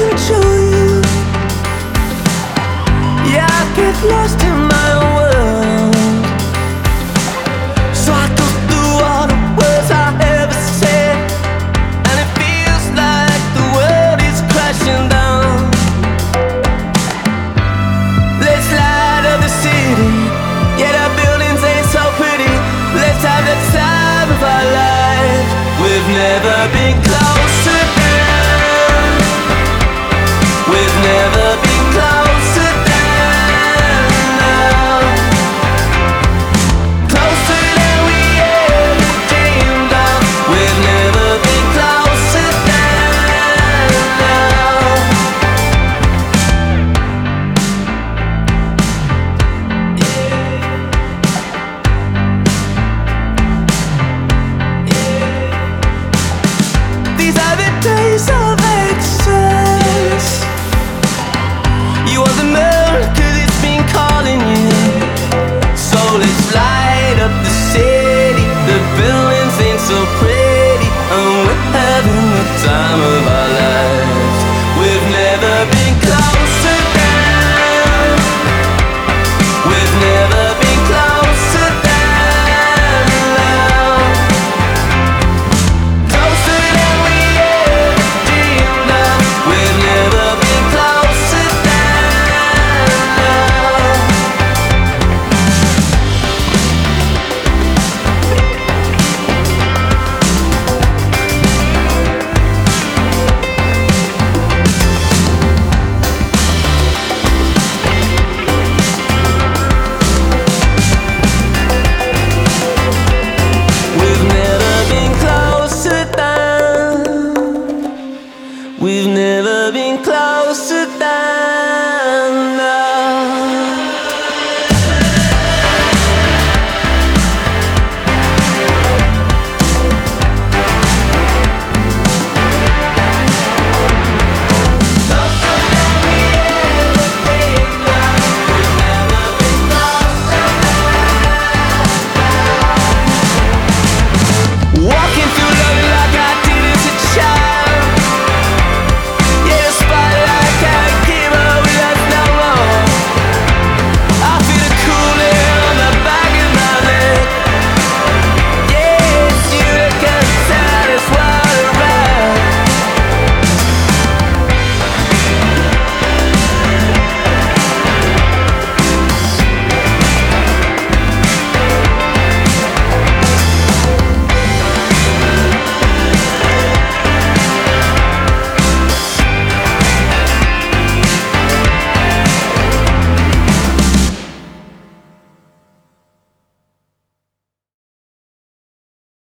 control you. Yeah, I get lost in my own world, so I go through all the words I ever said, and it feels like the world is crashing down. Let's light up the city, yeah, the buildings ain't so pretty. Let's have the time of our life. We've never been closer than, we've never been closer than now. Closer than we ever dreamed of. We've never been closer than now. These are the days of excess. You want the moon, 'cause it's been calling you. So let's light up the city. The buildings ain't so pretty, and we're having the time of our lives. We've never been closer than, we've never been closer than now. Closer than we ever dreamed of. We've never been closer than now. We've never been closer than, we've never been closer than.